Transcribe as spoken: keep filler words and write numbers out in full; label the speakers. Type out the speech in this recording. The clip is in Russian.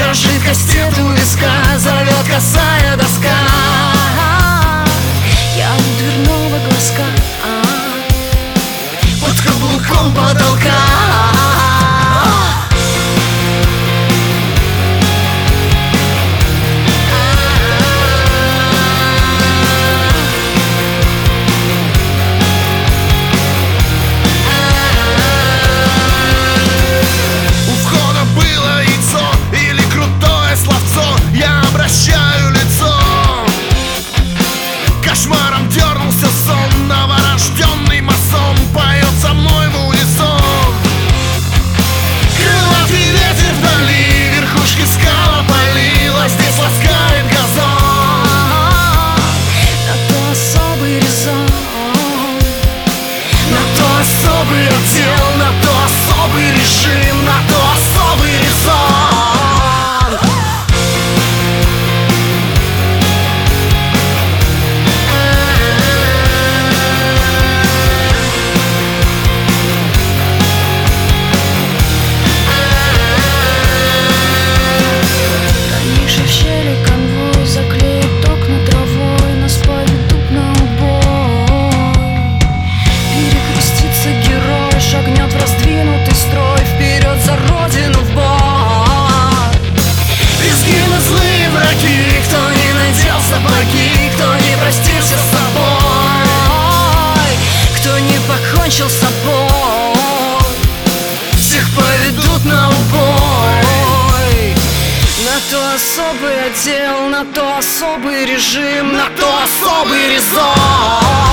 Speaker 1: дрожит кастет у виска, зовет косая доска. Я у дверного глазка, под каблуком потолка.
Speaker 2: Кошмаром дернулся сон, новорожденный масон поет со мной в унисон. Крылатый ветер вдали, верхушки скал опалила, здесь ласкает газон.
Speaker 1: На то особый резон, на то особый отдел, на то особый режим, на то особый резон. Кто не простился с собой, кто не покончил с собой, всех поведут на убой. На то особый отдел, на то особый режим, на то особый резон.